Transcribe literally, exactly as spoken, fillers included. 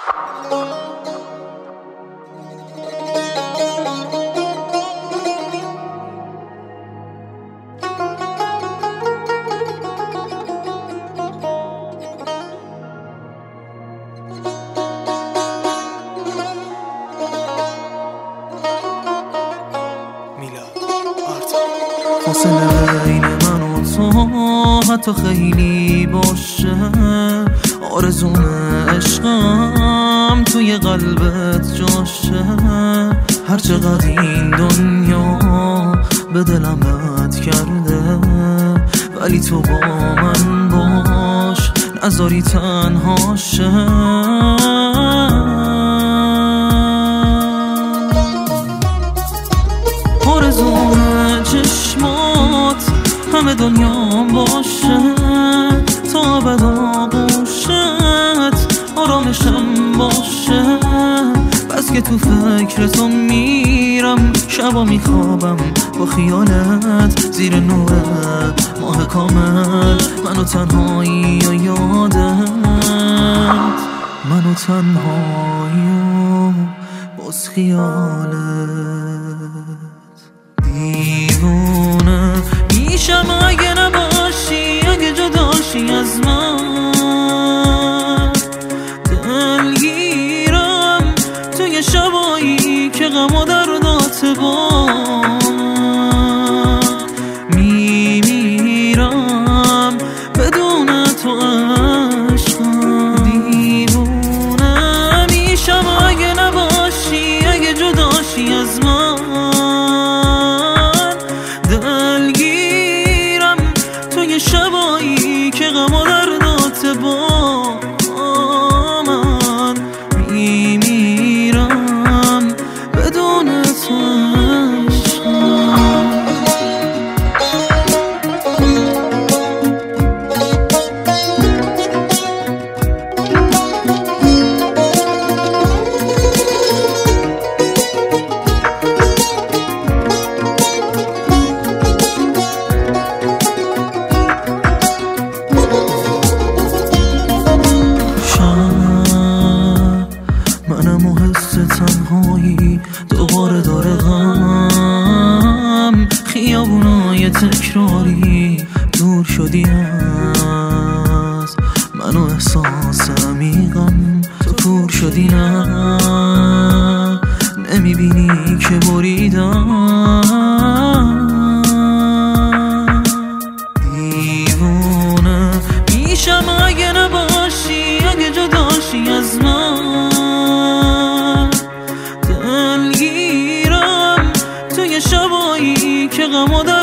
فاصله بین من و تو حتی خیلی باشه، آرزوم عشقم توی قلبت جاشه. هر چقدر این دنیا به دلم بد کرده، ولی تو با من باش، نذاری تنها شه. آرزوم چشمات همه دنیا باشه، تا ابد آغوشت آرامشم باشه. بس که تو فکر تو میرم، شبا میخوابم با خیالت، زیر نور ماه کامل منو تنهایی و یادت، منو تنهایی و باز خیالت. دیوونه میشم اگه نباشی، اگه جداشی از من. دلگیرم توی شبایی که غم و دردات با من. میمیرم بدون تو عشقم. دیوونه میشم اگه نباشی، اگه جداشی از من. دلگیرم توی شبایی که غم و دردات با من. میمیرم بدون تو عشقم. منم و حس تنهایی دوباره داره غم، خیابونای تکراری دور شدی از من و احساس عمیقم. تو کور شدی نه، نمیبینی که بریدم. دیوونه میشم اگه نباشی، اگه جداشی از من. دلگیرم توی شبایی که غم و